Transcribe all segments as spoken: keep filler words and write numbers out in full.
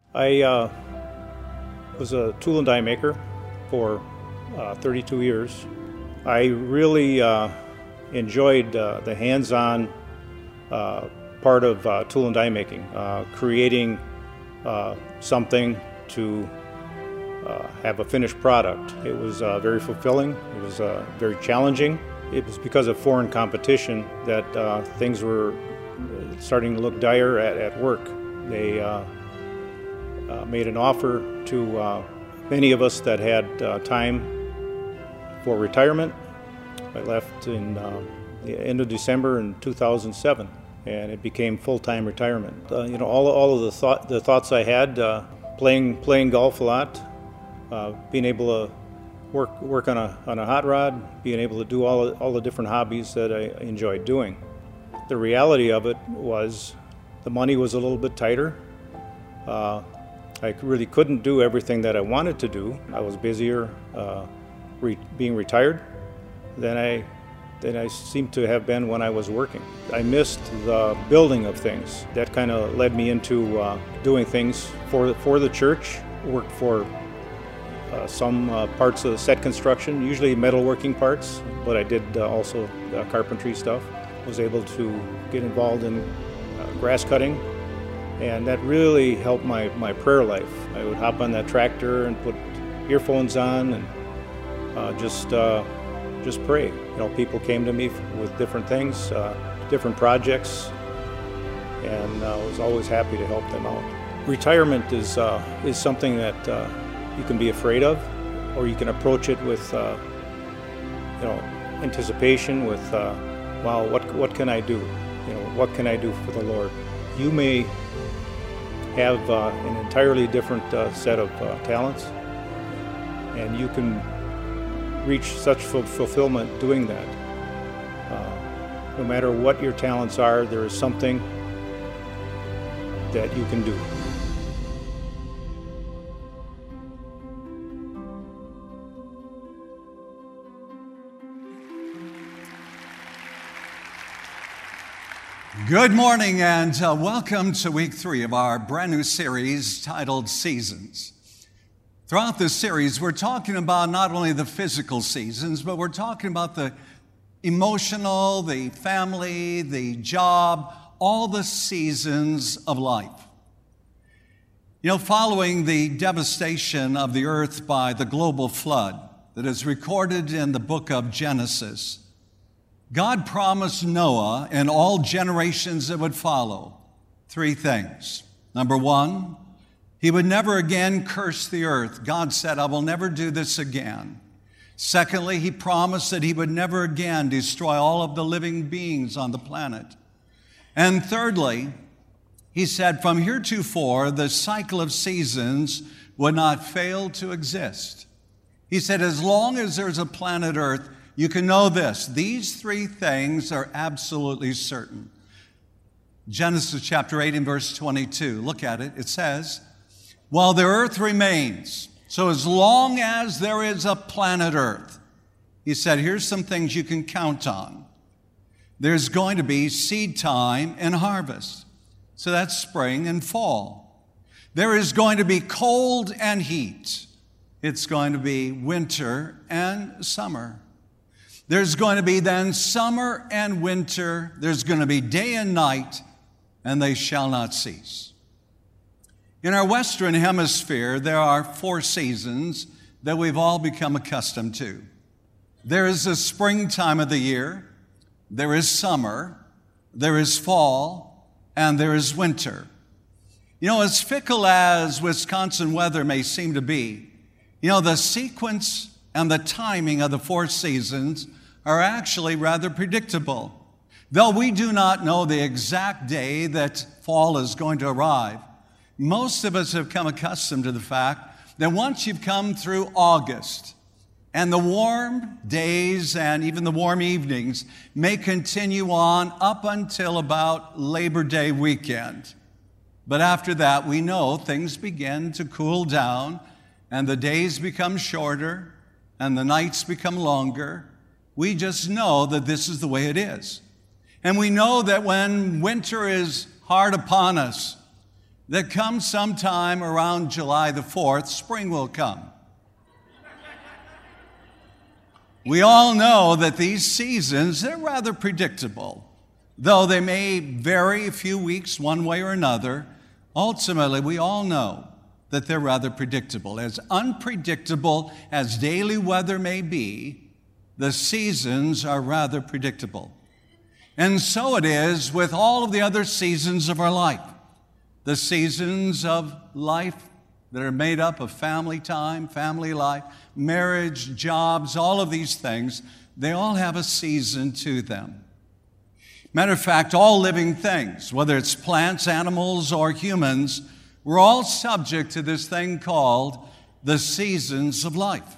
I uh, was a tool and die maker for uh, thirty-two years. I really uh, enjoyed uh, the hands-on uh, part of uh, tool and die making, uh, creating uh, something to uh, have a finished product. It was uh, very fulfilling. It was uh, very challenging. It was because of foreign competition that uh, things were starting to look dire at, at work. They uh, uh, made an offer to uh, many of us that had uh, time for retirement. I left in uh, the end of December in two thousand seven, and it became full-time retirement. Uh, you know, all all of the thought the thoughts I had, uh, playing playing golf a lot, uh, being able to work work on a on a hot rod, being able to do all all the different hobbies that I enjoyed doing. The reality of it was, the money was a little bit tighter. Uh, I really couldn't do everything that I wanted to do. I was busier uh, re- being retired than I than I seemed to have been when I was working. I missed the building of things. That kind of led me into uh, doing things for for the church. Worked for uh, some uh, parts of set construction, usually metalworking parts, but I did uh, also uh, carpentry stuff. Was able to get involved in uh, grass cutting, and that really helped my, my prayer life. I would hop on that tractor and put earphones on and uh, just uh, just pray. You know, people came to me with different things, uh, different projects, and I uh, was always happy to help them out. Retirement is uh, is something that uh, you can be afraid of, or you can approach it with uh, you know anticipation, with uh, wow, what what can I do? You know, what can I do for the Lord? You may have uh, an entirely different uh, set of uh, talents, and you can reach such fulfillment doing that. Uh, no matter what your talents are, there is something that you can do. Good morning and uh, welcome to week three of our brand new series titled Seasons. Throughout this series, we're talking about not only the physical seasons, but we're talking about the emotional, the family, the job, all the seasons of life. You know, following the devastation of the earth by the global flood that is recorded in the book of Genesis, God promised Noah and all generations that would follow three things. Number one, he would never again curse the earth. God said, I will never do this again. Secondly, he promised that he would never again destroy all of the living beings on the planet. And thirdly, he said, from heretofore, the cycle of seasons would not fail to exist. He said, as long as there's a planet Earth, you can know this. These three things are absolutely certain. Genesis chapter eight and verse twenty-two. Look at it. It says, while the earth remains, so as long as there is a planet Earth, he said, here's some things you can count on. There's going to be seed time and harvest. So that's spring and fall. There is going to be cold and heat. It's going to be winter and summer. There's going to be then summer and winter. There's going to be day and night, and they shall not cease. In our Western Hemisphere, there are four seasons that we've all become accustomed to. There is the springtime of the year, there is summer, there is fall, and there is winter. You know, as fickle as Wisconsin weather may seem to be, you know, the sequence and the timing of the four seasons are actually rather predictable. Though we do not know the exact day that fall is going to arrive, most of us have come accustomed to the fact that once you've come through August, and the warm days and even the warm evenings may continue on up until about Labor Day weekend. But after that, we know things begin to cool down, and the days become shorter, and the nights become longer. We just know that this is the way it is. And we know that when winter is hard upon us, that come sometime around July the fourth, spring will come. We all know that these seasons, they're rather predictable. Though they may vary a few weeks one way or another, ultimately we all know that they're rather predictable. As unpredictable as daily weather may be, the seasons are rather predictable. And so it is with all of the other seasons of our life. The seasons of life that are made up of family time, family life, marriage, jobs, all of these things, they all have a season to them. Matter of fact, all living things, whether it's plants, animals, or humans, we're all subject to this thing called the seasons of life.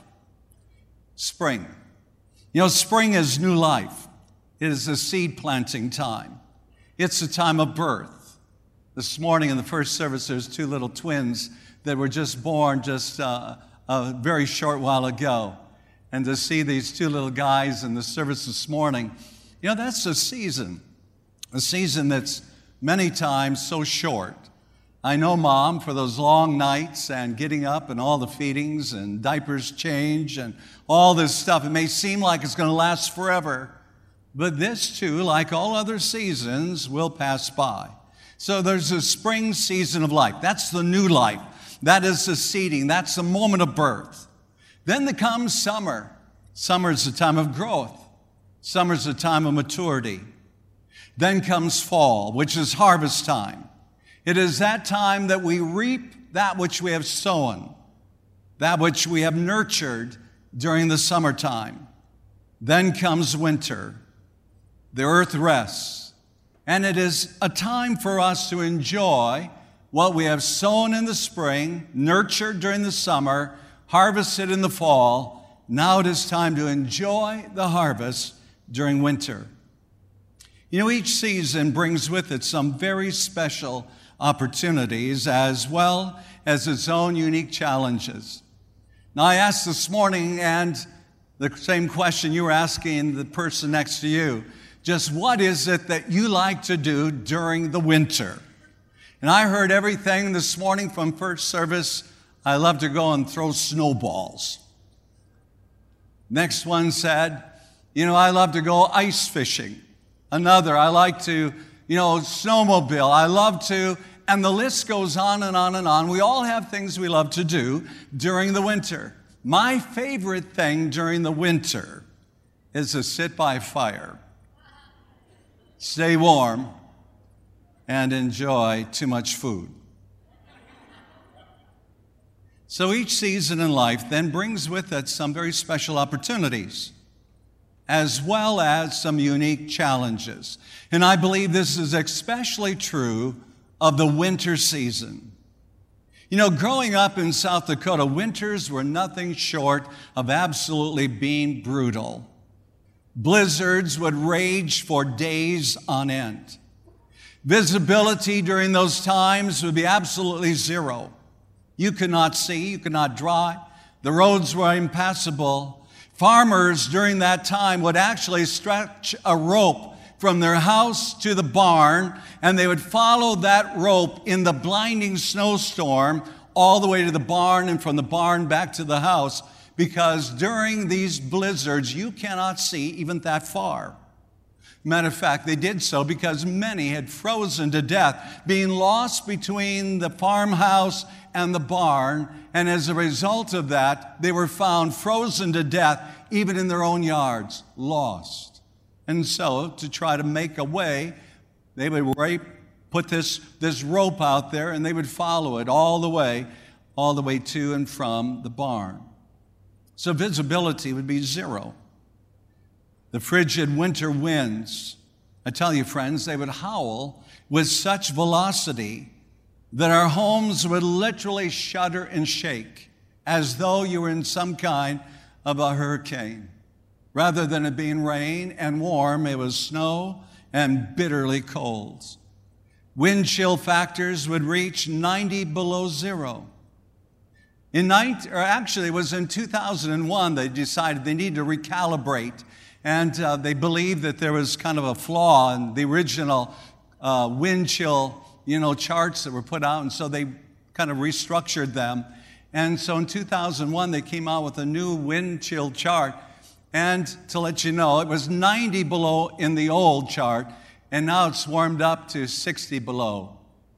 Spring. You know, spring is new life. It is a seed planting time. It's a time of birth. This morning in the first service, there's two little twins that were just born just uh, a very short while ago. And to see these two little guys in the service this morning, you know, that's a season, a season that's many times so short. I know, Mom, for those long nights and getting up and all the feedings and diapers change and all this stuff, it may seem like it's going to last forever. But this, too, like all other seasons, will pass by. So there's a spring season of life. That's the new life. That is the seeding. That's the moment of birth. Then there comes summer. Summer is a time of growth. Summer is a time of maturity. Then comes fall, which is harvest time. It is that time that we reap that which we have sown, that which we have nurtured during the summertime. Then comes winter. The earth rests. And it is a time for us to enjoy what we have sown in the spring, nurtured during the summer, harvested in the fall. Now it is time to enjoy the harvest during winter. You know, each season brings with it some very special opportunities as well as its own unique challenges. Now, I asked this morning, and the same question you were asking the person next to you, just what is it that you like to do during the winter? And I heard everything this morning from first service. I love to go and throw snowballs. Next one said, you know, I love to go ice fishing. Another, I like to, you know, snowmobile. I love to, and the list goes on and on and on. We all have things we love to do during the winter. My favorite thing during the winter is to sit by a fire, stay warm, and enjoy too much food. So each season in life then brings with it some very special opportunities, as well as some unique challenges. And I believe this is especially true of the winter season. You know, growing up in South Dakota, winters were nothing short of absolutely being brutal. Blizzards would rage for days on end. Visibility during those times would be absolutely zero. You could not see, you could not drive. The roads were impassable. Farmers during that time would actually stretch a rope from their house to the barn, and they would follow that rope in the blinding snowstorm all the way to the barn and from the barn back to the house, because during these blizzards, you cannot see even that far. Matter of fact, they did so because many had frozen to death, being lost between the farmhouse and the barn, and as a result of that, they were found frozen to death, even in their own yards, lost. And so, to try to make a way, they would rape, put this, this rope out there, and they would follow it all the way, all the way to and from the barn. So visibility would be zero. The frigid winter winds, I tell you, friends, they would howl with such velocity that our homes would literally shudder and shake as though you were in some kind of a hurricane. Rather than it being rain and warm, it was snow and bitterly cold. Wind chill factors would reach ninety below zero. In nineteen, or actually, it was in two thousand one they decided they needed to recalibrate, and uh, they believed that there was kind of a flaw in the original uh, wind chill you know, charts that were put out, and so they kind of restructured them. And so in two thousand one, they came out with a new wind chill chart. And to let you know, it was ninety below in the old chart, and now it's warmed up to sixty below.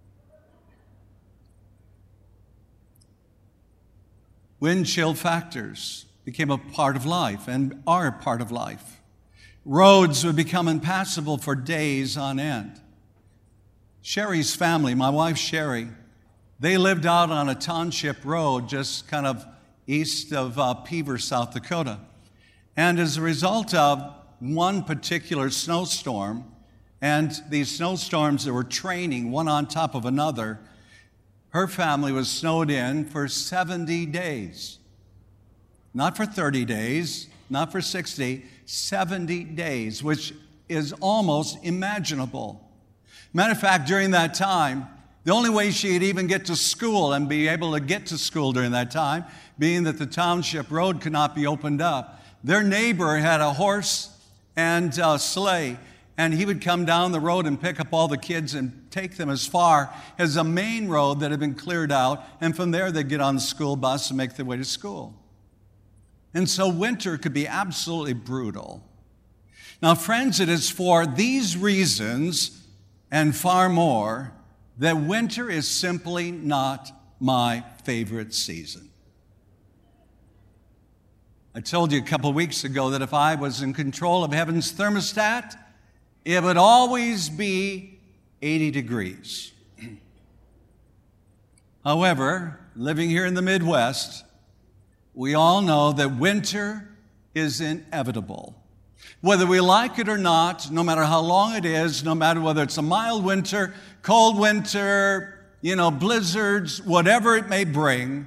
Wind chill factors became a part of life and are a part of life. Roads would become impassable for days on end. Sherry's family, my wife Sherry, they lived out on a township road just kind of east of uh, Peever, South Dakota. And as a result of one particular snowstorm, and these snowstorms that were training one on top of another, her family was snowed in for seventy days. Not for thirty days, not for sixty, seventy days, which is almost imaginable. Matter of fact, during that time, the only way she could even get to school and be able to get to school during that time, being that the township road could not be opened up, their neighbor had a horse and a sleigh, and he would come down the road and pick up all the kids and take them as far as a main road that had been cleared out, and from there they'd get on the school bus and make their way to school. And so winter could be absolutely brutal. Now, friends, it is for these reasons and far more that winter is simply not my favorite season. I told you a couple of weeks ago that if I was in control of heaven's thermostat, it would always be eighty degrees. However, living here in the Midwest, we all know that winter is inevitable. Whether we like it or not, no matter how long it is, no matter whether it's a mild winter, cold winter, you know, blizzards, whatever it may bring,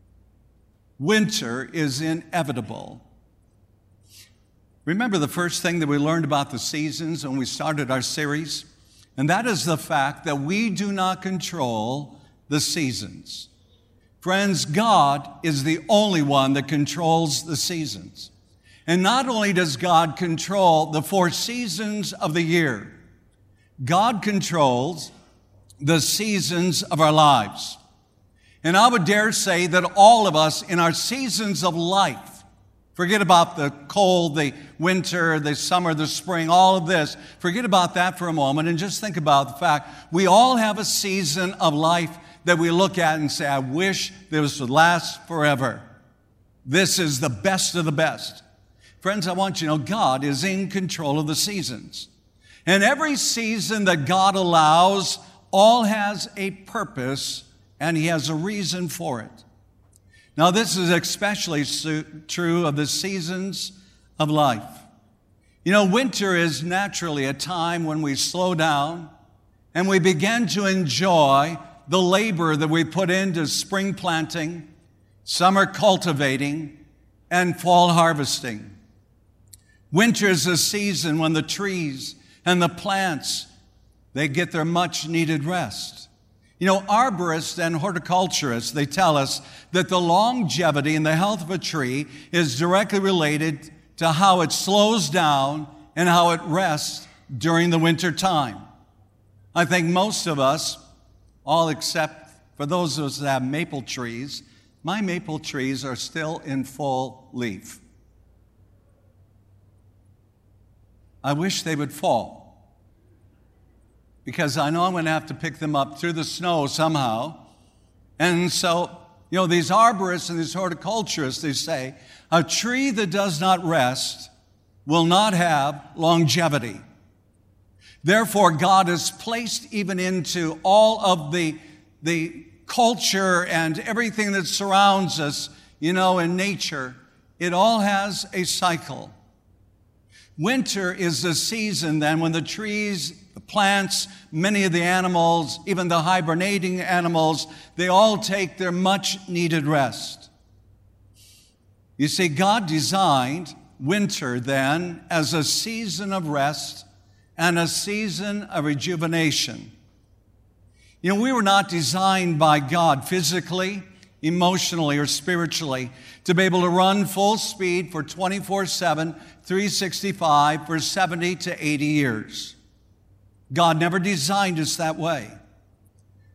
winter is inevitable. Remember the first thing that we learned about the seasons when we started our series? And that is the fact that we do not control the seasons. Friends, God is the only one that controls the seasons. And not only does God control the four seasons of the year, God controls the seasons of our lives. And I would dare say that all of us in our seasons of life, forget about the cold, the winter, the summer, the spring, all of this. Forget about that for a moment and just think about the fact we all have a season of life that we look at and say, I wish this would last forever. This is the best of the best. Friends, I want you to know God is in control of the seasons. And every season that God allows, all has a purpose and He has a reason for it. Now, this is especially true of the seasons of life. You know, winter is naturally a time when we slow down and we begin to enjoy the labor that we put into spring planting, summer cultivating, and fall harvesting. Winter is a season when the trees and the plants, they get their much needed rest. You know, arborists and horticulturists, they tell us that the longevity and the health of a tree is directly related to how it slows down and how it rests during the winter time. I think most of us, all except for those of us that have maple trees, my maple trees are still in full leaf. I wish they would fall, because I know I'm going to have to pick them up through the snow somehow. And so, you know, these arborists and these horticulturists, they say, a tree that does not rest will not have longevity. Therefore, God has placed even into all of the, the culture and everything that surrounds us, you know, in nature, it all has a cycle. Winter is the season then when the trees, the plants, many of the animals, even the hibernating animals, they all take their much needed rest. You see, God designed winter then as a season of rest and a season of rejuvenation. You know, we were not designed by God physically, emotionally, or spiritually to be able to run full speed for twenty-four seven, three sixty-five for seventy to eighty years. God never designed us that way.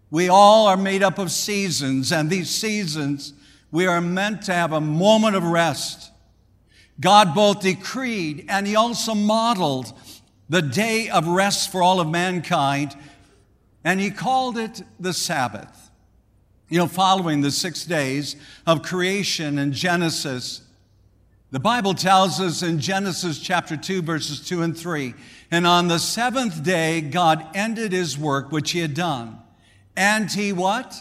We all are made up of seasons, and these seasons, we are meant to have a moment of rest. God both decreed and He also modeled the day of rest for all of mankind, and He called it the Sabbath. You know, following the six days of creation in Genesis, the Bible tells us in Genesis chapter two, verses two and three, and on the seventh day, God ended His work which He had done. And He what?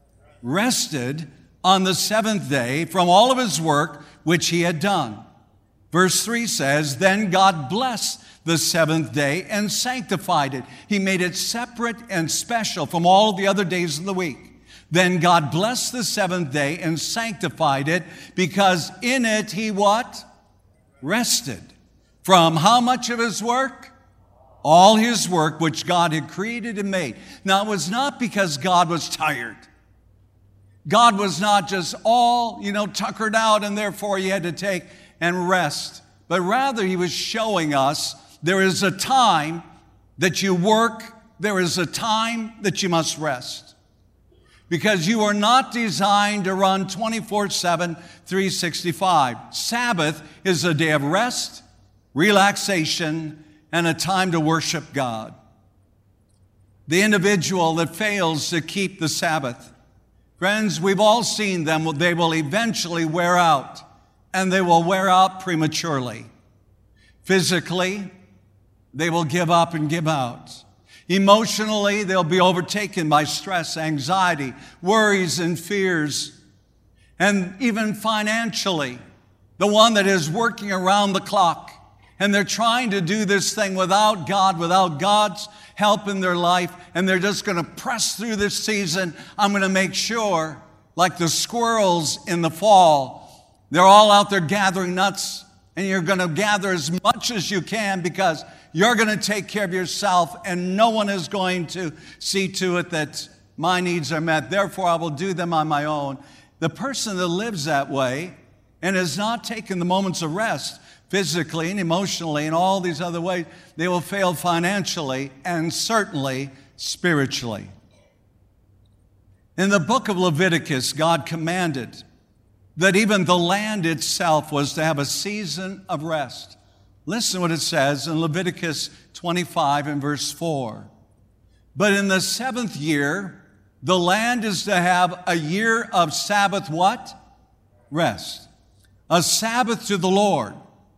Rested on the seventh day from all of His work which He had done. Verse three says, then God blessed the seventh day and sanctified it. He made it separate and special from all the other days of the week. Then God blessed the seventh day and sanctified it, because in it He what? Rested. From how much of His work? All His work which God had created and made. Now, it was not because God was tired. God was not just all, you know, tuckered out and therefore He had to take and rest. But rather He was showing us there is a time that you work, there is a time that you must rest. Because you are not designed to run twenty-four seven, three sixty-five. Sabbath is a day of rest, relaxation, and a time to worship God. The individual that fails to keep the Sabbath, friends, we've all seen them. They will eventually wear out, and they will wear out prematurely. Physically, they will give up and give out. Emotionally, they'll be overtaken by stress, anxiety, worries, and fears. And even financially, the one that is working around the clock, and they're trying to do this thing without God, without God's help in their life, and they're just going to press through this season. I'm going to make sure, like the squirrels in the fall, they're all out there gathering nuts, and you're going to gather as much as you can because you're going to take care of yourself, and no one is going to see to it that my needs are met. Therefore, I will do them on my own. The person that lives that way and has not taken the moments of rest physically and emotionally and all these other ways, they will fail financially and certainly spiritually. In the book of Leviticus, God commanded that even the land itself was to have a season of rest. Listen what it says in Leviticus twenty-five and verse four. But in the seventh year, the land is to have a year of Sabbath what? Rest. A Sabbath to the Lord.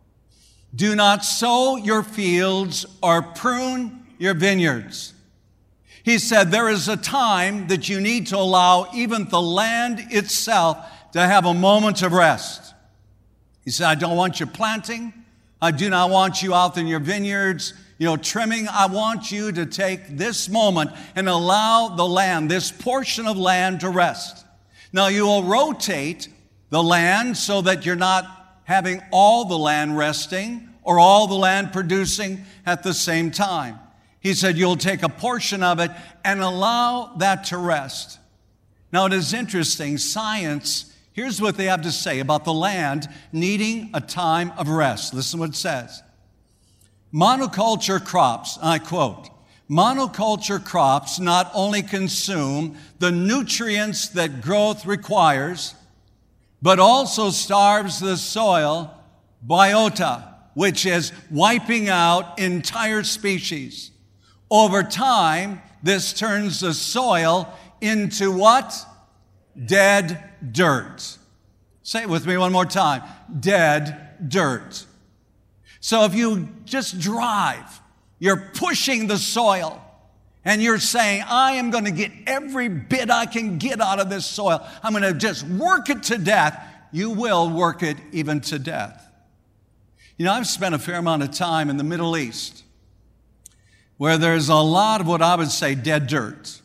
Do not sow your fields or prune your vineyards. He said there is a time that you need to allow even the land itself to have a moment of rest. He said, I don't want you planting. I do not want you out in your vineyards, you know, trimming. I want you to take this moment and allow the land, this portion of land, to rest. Now, you will rotate the land so that you're not having all the land resting or all the land producing at the same time. He said, you'll take a portion of it and allow that to rest. Now, it is interesting. Science, here's what they have to say about the land needing a time of rest. Listen what it says. Monoculture crops, I quote, monoculture crops not only consume the nutrients that growth requires, but also starves the soil biota, which is wiping out entire species. Over time, this turns the soil into what? Dead dirt. Say it with me one more time. Dead dirt. So if you just drive, you're pushing the soil and you're saying, I am going to get every bit I can get out of this soil. I'm going to just work it to death. You will work it even to death. You know, I've spent a fair amount of time in the Middle East where there's a lot of what I would say dead dirt,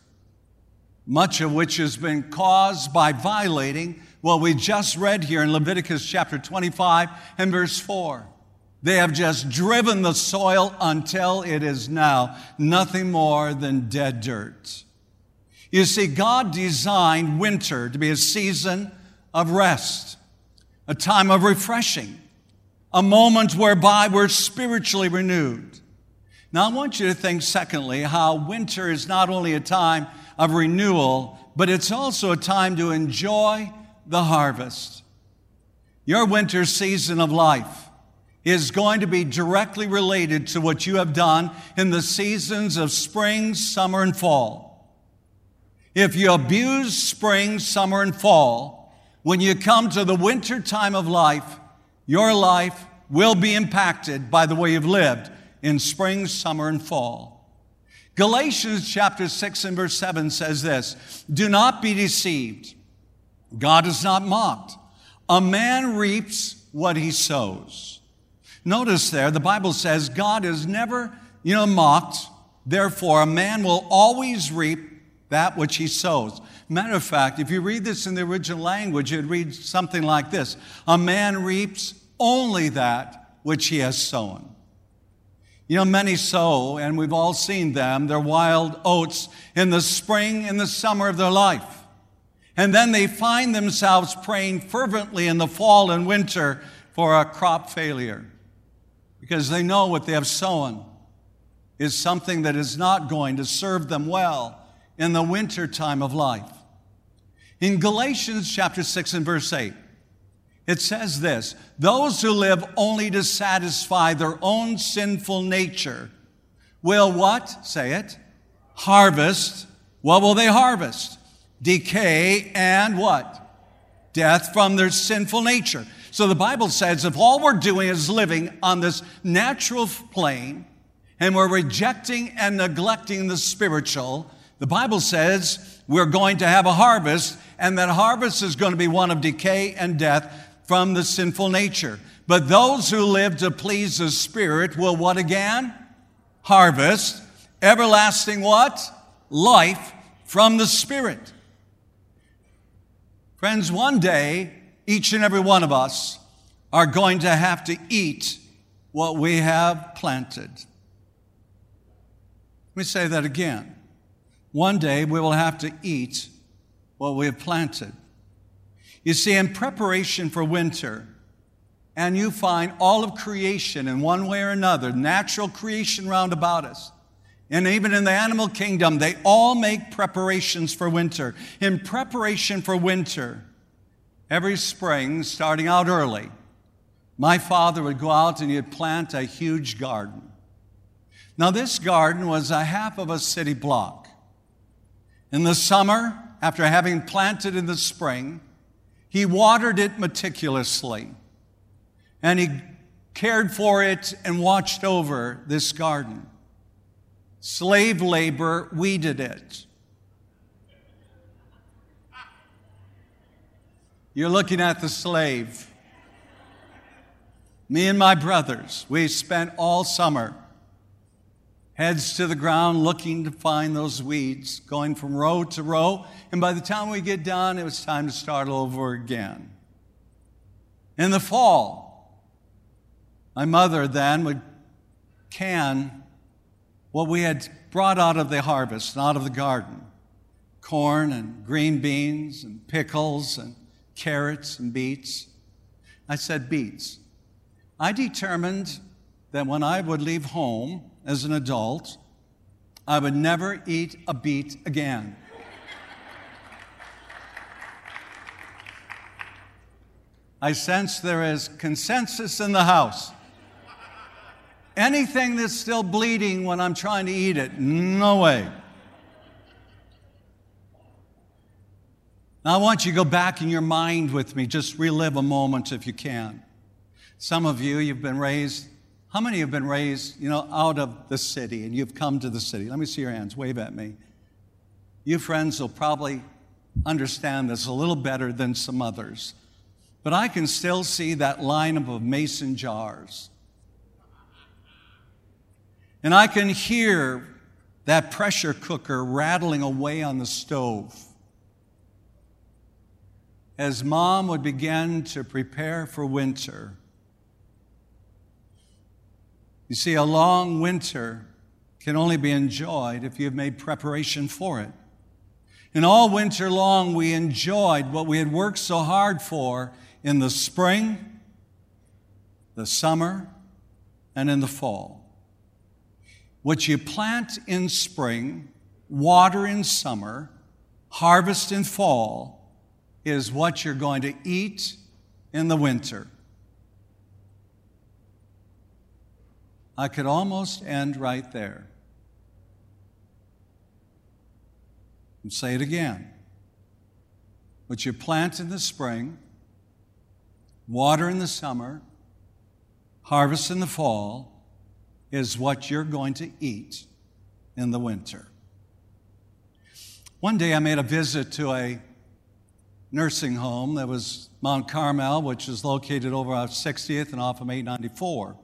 much of which has been caused by violating what we just read here in Leviticus chapter twenty-five and verse four. They have just driven the soil until it is now nothing more than dead dirt. You see, God designed winter to be a season of rest, a time of refreshing, a moment whereby we're spiritually renewed. Now, I want you to think, secondly, how winter is not only a time of renewal, but it's also a time to enjoy the harvest. Your winter season of life is going to be directly related to what you have done in the seasons of spring, summer, and fall. If you abuse spring, summer, and fall, when you come to the winter time of life, your life will be impacted by the way you've lived in spring, summer, and fall. Galatians chapter six and verse seven says this, "Do not be deceived. God is not mocked. A man reaps what he sows." Notice there, the Bible says God is never, you know, mocked. Therefore, a man will always reap that which he sows. Matter of fact, if you read this in the original language, it reads something like this. A man reaps only that which he has sown. You know, many sow, and we've all seen them, their wild oats in the spring and the summer of their life. And then they find themselves praying fervently in the fall and winter for a crop failure because they know what they have sown is something that is not going to serve them well in the winter time of life. In Galatians chapter six and verse eight, it says this, "Those who live only to satisfy their own sinful nature will" what? Say it. "Harvest." What will they harvest? Decay and what? Death from their sinful nature. So the Bible says if all we're doing is living on this natural plane and we're rejecting and neglecting the spiritual, the Bible says we're going to have a harvest, and that harvest is going to be one of decay and death from the sinful nature. But those who live to please the Spirit will what again? Harvest everlasting what? Life from the Spirit. Friends, one day, each and every one of us are going to have to eat what we have planted. Let me say that again. One day we will have to eat what we have planted. You see, in preparation for winter, and you find all of creation in one way or another, natural creation round about us, and even in the animal kingdom, they all make preparations for winter. In preparation for winter, every spring, starting out early, my father would go out and he'd plant a huge garden. Now, this garden was a half of a city block. In the summer, after having planted in the spring, he watered it meticulously, and he cared for it and watched over this garden. Slave labor weeded it. You're looking at the slave. Me and my brothers, we spent all summer heads to the ground looking to find those weeds, going from row to row. And by the time we get done, it was time to start over again. In the fall, my mother then would can what we had brought out of the harvest, out of the garden. Corn and green beans and pickles and carrots and beets. I said beets. I determined that when I would leave home as an adult, I would never eat a beet again. I sense there is consensus in the house. Anything that's still bleeding when I'm trying to eat it, no way. Now I want you to go back in your mind with me, just relive a moment if you can. Some of you, you've been raised, how many have been raised, you know, out of the city and you've come to the city? Let me see your hands, wave at me. You friends will probably understand this a little better than some others. But I can still see that lineup of mason jars. And I can hear that pressure cooker rattling away on the stove as Mom would begin to prepare for winter. You see, a long winter can only be enjoyed if you've made preparation for it. And all winter long, we enjoyed what we had worked so hard for in the spring, the summer, and in the fall. What you plant in spring, water in summer, harvest in fall, is what you're going to eat in the winter. I could almost end right there. And say it again. What you plant in the spring, water in the summer, harvest in the fall, is what you're going to eat in the winter. One day I made a visit to a nursing home that was Mount Carmel, which is located over off sixtieth and off of eight ninety-four.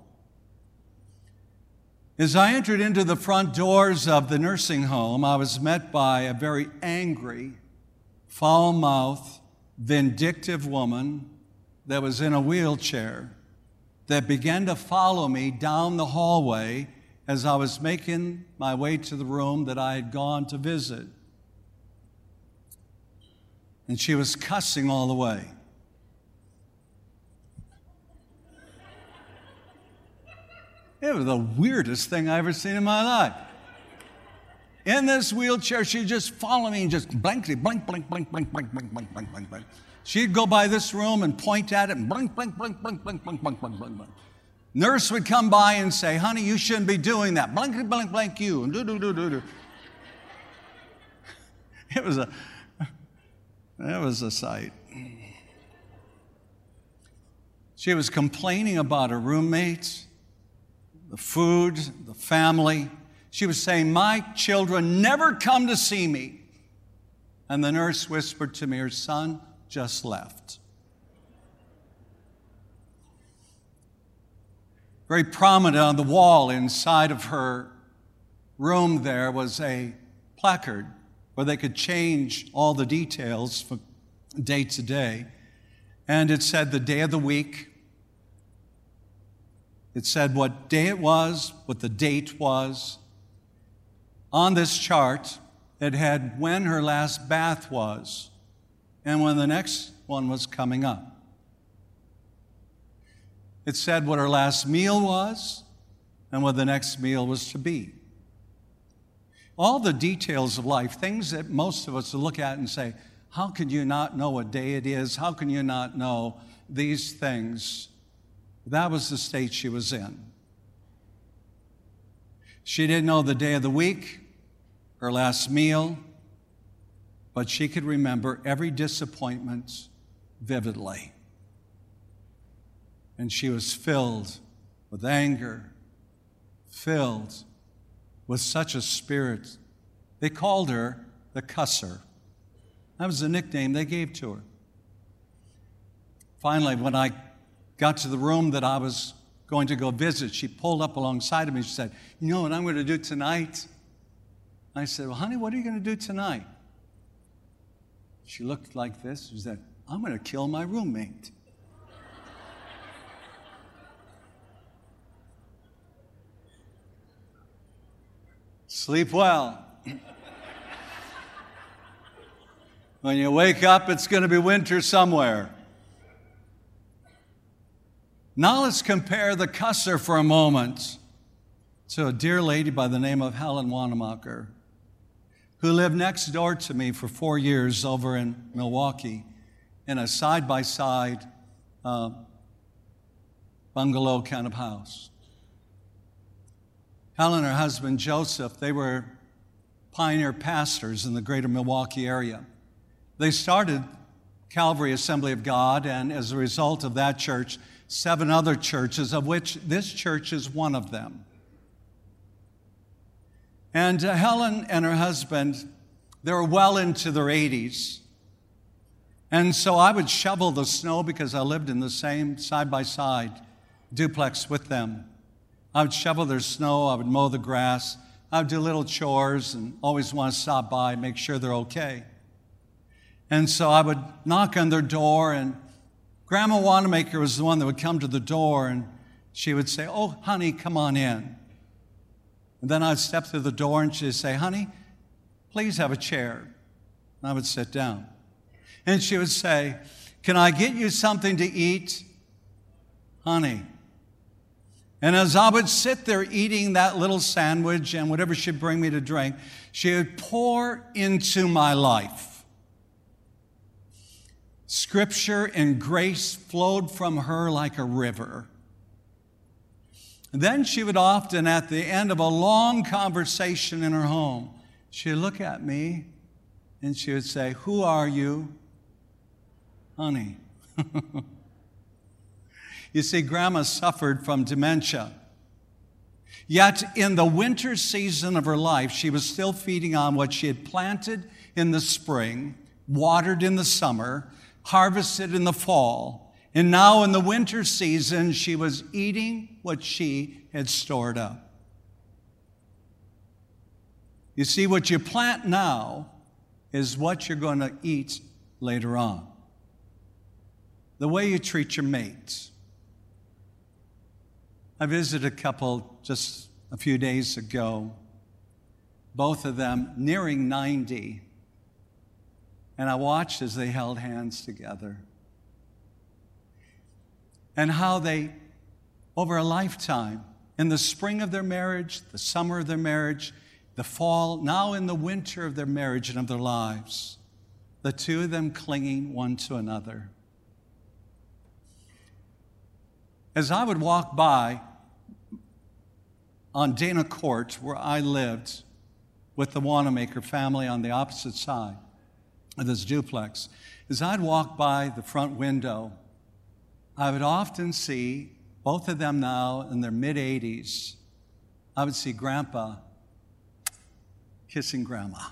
As I entered into the front doors of the nursing home, I was met by a very angry, foul-mouthed, vindictive woman that was in a wheelchair that began to follow me down the hallway as I was making my way to the room that I had gone to visit. And she was cussing all the way. It was the weirdest thing I ever seen in my life. In this wheelchair, she'd just follow me and just blankly, blink, blink, blink, blink, blink, blink, blink, blink, blink, blink. She'd go by this room and point at it and blink, blink, blink, blink, blink, blink, blink, blink, blink, blink. Nurse would come by and say, honey, you shouldn't be doing that. Blink, blink, blink, you. And do, do, do, do, do. It was a, it was a sight. She was complaining about her roommates, the food, the family. She was saying, my children never come to see me. And the nurse whispered to me, her son just left. Very prominent on the wall inside of her room there was a placard where they could change all the details from day to day. And it said the day of the week. It said what day it was, what the date was. On this chart, it had when her last bath was and when the next one was coming up. It said what her last meal was and what the next meal was to be. All the details of life, things that most of us look at and say, how can you not know what day it is? How can you not know these things? That was the state she was in. She didn't know the day of the week, her last meal, but she could remember every disappointment vividly. And she was filled with anger, filled with such a spirit. They called her the cusser. That was the nickname they gave to her. Finally, when I got to the room that I was going to go visit, she pulled up alongside of me. She said, you know what I'm going to do tonight? I said, well, honey, what are you going to do tonight? She looked like this. She said, I'm going to kill my roommate. Sleep well. When you wake up, it's going to be winter somewhere. Now let's compare the cusser for a moment to a dear lady by the name of Helen Wanamaker, who lived next door to me for four years over in Milwaukee in a side-by-side uh, bungalow kind of house. Helen and her husband, Joseph, they were pioneer pastors in the greater Milwaukee area. They started Calvary Assembly of God, and as a result of that church, seven other churches, of which this church is one of them. And uh, Helen and her husband, they were well into their eighties. And so I would shovel the snow because I lived in the same side-by-side duplex with them. I would shovel their snow, I would mow the grass, I would do little chores and always want to stop by and make sure they're okay. And so I would knock on their door, and Grandma Wanamaker was the one that would come to the door, and she would say, oh, honey, come on in. And then I'd step through the door, and she'd say, honey, please have a chair. And I would sit down. And she would say, can I get you something to eat? Honey. And as I would sit there eating that little sandwich and whatever she'd bring me to drink, she would pour into my life. Scripture and grace flowed from her like a river. Then she would often, at the end of a long conversation in her home, she would look at me and she would say, "Who are you?" "Honey." You see, Grandma suffered from dementia. Yet in the winter season of her life, she was still feeding on what she had planted in the spring, watered in the summer, harvested in the fall. And now in the winter season, she was eating what she had stored up. You see, what you plant now is what you're going to eat later on. The way you treat your mates. I visited a couple just a few days ago, both of them nearing ninety, and I watched as they held hands together and how they, over a lifetime, in the spring of their marriage, the summer of their marriage, the fall, now in the winter of their marriage and of their lives, the two of them clinging one to another. As I would walk by on Dana Court, where I lived with the Wanamaker family on the opposite side of this duplex, as I'd walk by the front window, I would often see both of them now in their mid-eighties. I would see Grandpa kissing Grandma.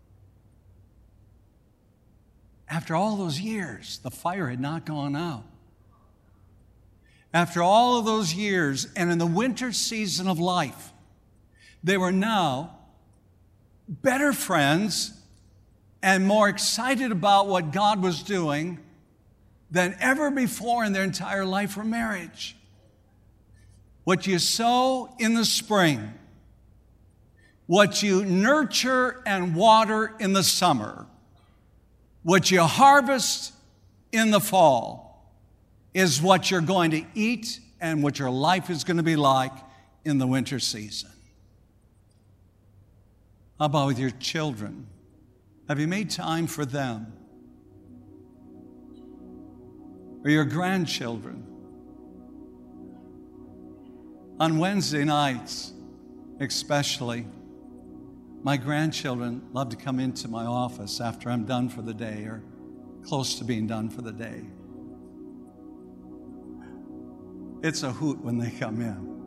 After all those years, the fire had not gone out. After all of those years, and in the winter season of life, they were now better friends and more excited about what God was doing than ever before in their entire life or marriage. What you sow in the spring, what you nurture and water in the summer, what you harvest in the fall, is what you're going to eat and what your life is going to be like in the winter season. How about with your children? Have you made time for them? Or your grandchildren? On Wednesday nights, especially, my grandchildren love to come into my office after I'm done for the day or close to being done for the day. It's a hoot when they come in.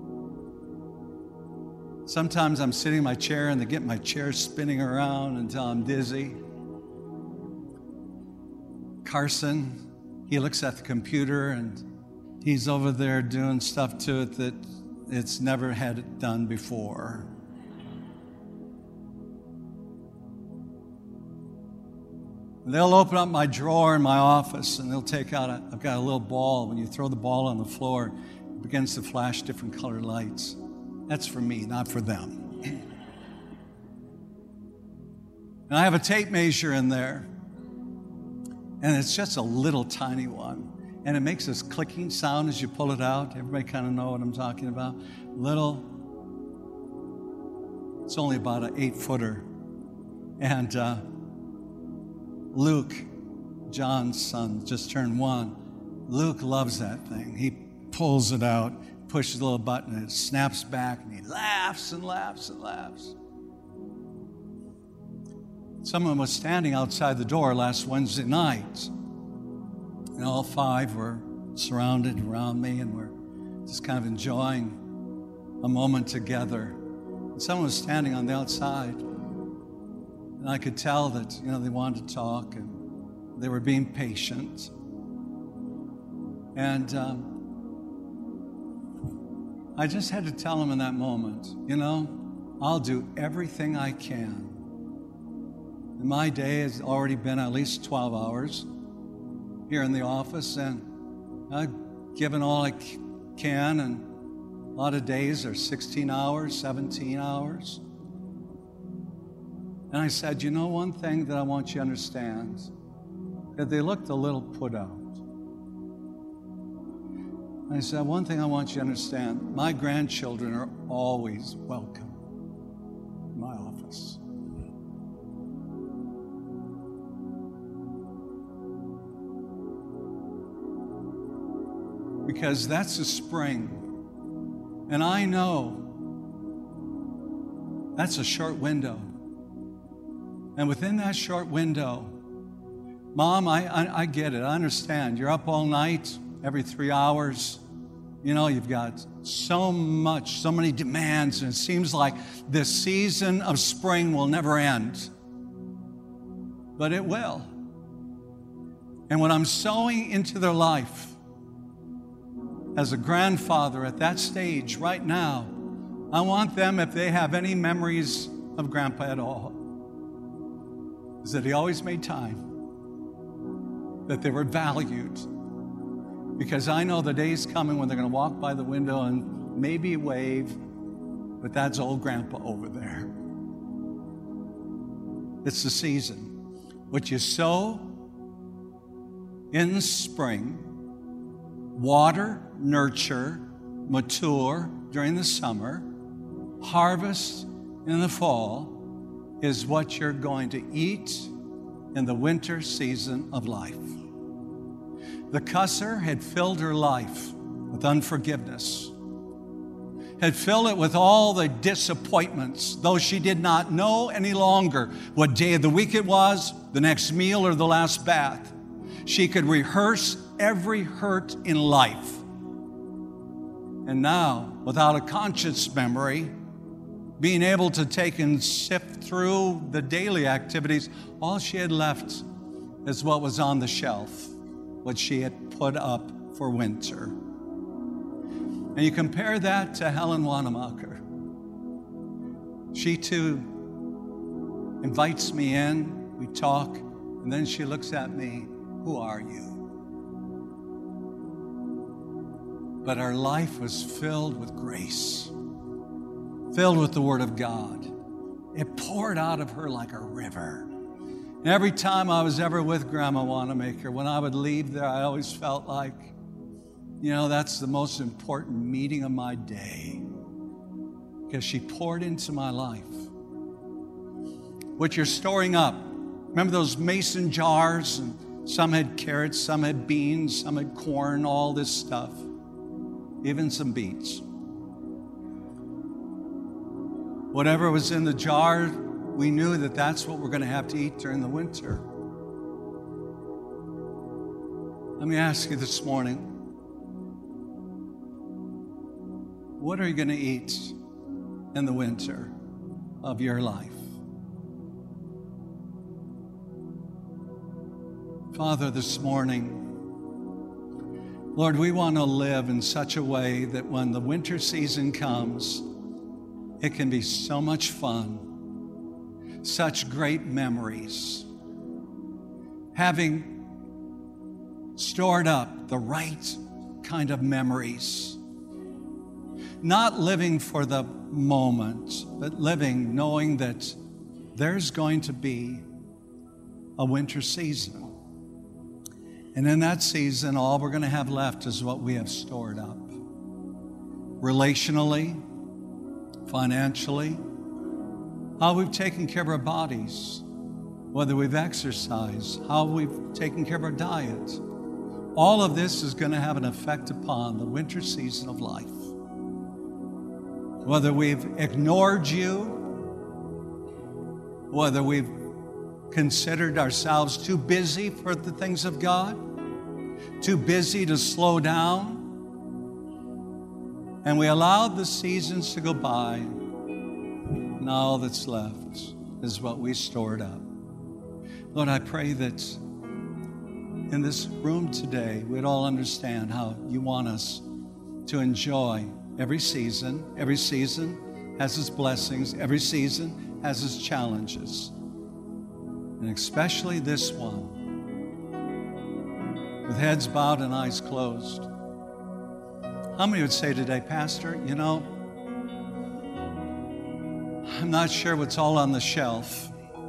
Sometimes I'm sitting in my chair and they get my chair spinning around until I'm dizzy. Carson, he looks at the computer and he's over there doing stuff to it that it's never had it done before. They'll open up my drawer in my office and they'll take out, a, I've got a little ball. When you throw the ball on the floor, it begins to flash different colored lights. That's for me, not for them. And I have a tape measure in there. And it's just a little tiny one. And it makes this clicking sound as you pull it out. Everybody kind of know what I'm talking about. Little, it's only about an eight footer. And uh, Luke, John's son, just turned one. Luke loves that thing. He pulls it out, pushes a little button, and it snaps back, and he laughs and laughs and laughs. Someone was standing outside the door last Wednesday night, and all five were surrounded around me, and we're just kind of enjoying a moment together. And someone was standing on the outside, and I could tell that, you know, they wanted to talk, and they were being patient. And um, I just had to tell them in that moment, you know, I'll do everything I can. And my day has already been at least twelve hours here in the office, and I've given all I can, and a lot of days are sixteen hours, seventeen hours. And I said, you know, one thing that I want you to understand, that they looked a little put out. I said, one thing I want you to understand, my grandchildren are always welcome in my office. Because that's the spring. And I know that's a short window. And within that short window, Mom, I, I, I get it. I understand. You're up all night, every three hours. You know, you've got so much, so many demands, and it seems like this season of spring will never end. But it will. And when I'm sowing into their life, as a grandfather at that stage right now, I want them, if they have any memories of Grandpa at all, is that he always made time, that they were valued. Because I know the day's coming when they're going to walk by the window and maybe wave, but that's old Grandpa over there. It's the season. What you sow in the spring, water, nurture, mature during the summer, harvest in the fall, is what you're going to eat in the winter season of life. The cusser had filled her life with unforgiveness, had filled it with all the disappointments, though she did not know any longer what day of the week it was, the next meal, or the last bath. She could rehearse every hurt in life. And now, without a conscious memory, being able to take and sift through the daily activities, all she had left is what was on the shelf, what she had put up for winter. And you compare that to Helen Wanamaker. She too invites me in, we talk, and then she looks at me, who are you? But her life was filled with grace, filled with the Word of God. It poured out of her like a river. And every time I was ever with Grandma Wanamaker, when I would leave there, I always felt like, you know, that's the most important meeting of my day, because she poured into my life. What you're storing up, remember those mason jars? And some had carrots, some had beans, some had corn, all this stuff. Even some beets. Whatever was in the jar, we knew that that's what we're going to have to eat during the winter. Let me ask you this morning, what are you going to eat in the winter of your life? Father, this morning, Lord, we want to live in such a way that when the winter season comes, it can be so much fun, such great memories. Having stored up the right kind of memories. Not living for the moment, but living knowing that there's going to be a winter season. And in that season, all we're going to have left is what we have stored up. Relationally, financially, how we've taken care of our bodies, whether we've exercised, how we've taken care of our diet. All of this is going to have an effect upon the winter season of life. Whether we've ignored you, whether we've considered ourselves too busy for the things of God, too busy to slow down, and we allowed the seasons to go by, and all that's left is what we stored up. Lord, I pray that in this room today, we'd all understand how you want us to enjoy every season. Every season has its blessings. Every season has its challenges. And especially this one, with heads bowed and eyes closed. How many would say today, Pastor, you know, I'm not sure what's all on the shelf.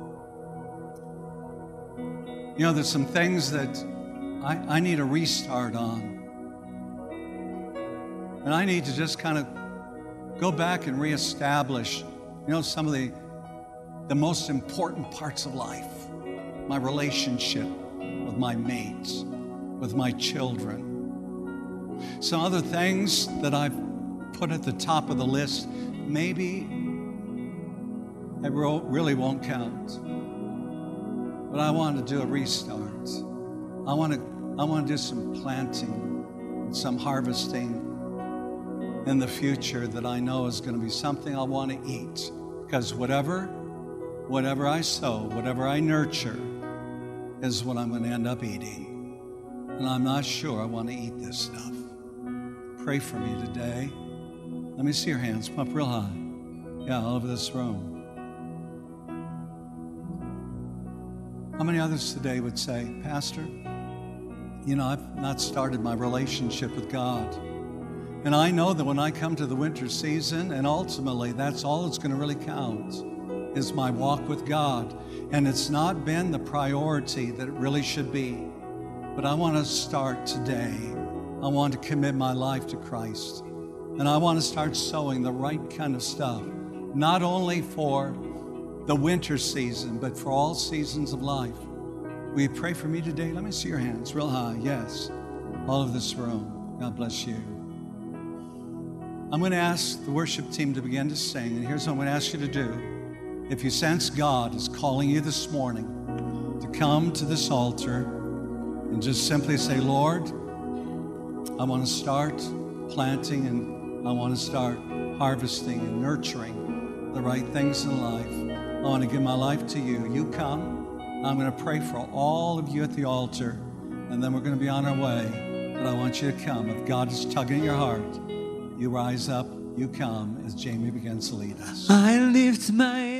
You know, there's some things that I, I need a restart on. And I need to just kind of go back and reestablish, you know, some of the, the most important parts of life. My relationship with my mates, with my children. Some other things that I've put at the top of the list, maybe it really won't count. But I want to do a restart. I want to, I want to do some planting, some harvesting in the future that I know is going to be something I want to eat. Because whatever, whatever I sow, whatever I nurture, is what I'm going to end up eating. And I'm not sure I want to eat this stuff. Pray for me today. Let me see your hands. Come up real high. Yeah, all over this room. How many others today would say, Pastor, you know, I've not started my relationship with God. And I know that when I come to the winter season, and ultimately that's all that's going to really count, is my walk with God. And it's not been the priority that it really should be. But I want to start today. I want to commit my life to Christ. And I want to start sowing the right kind of stuff, not only for the winter season, but for all seasons of life. Will you pray for me today? Let me see your hands real high. Yes. All of this room. God bless you. I'm going to ask the worship team to begin to sing. And here's what I'm going to ask you to do. If you sense God is calling you this morning to come to this altar and just simply say, Lord, I want to start planting and I want to start harvesting and nurturing the right things in life. I want to give my life to you. You come. I'm going to pray for all of you at the altar, and then we're going to be on our way. But I want you to come. If God is tugging at your heart, you rise up, you come as Jamie begins to lead us. I lift my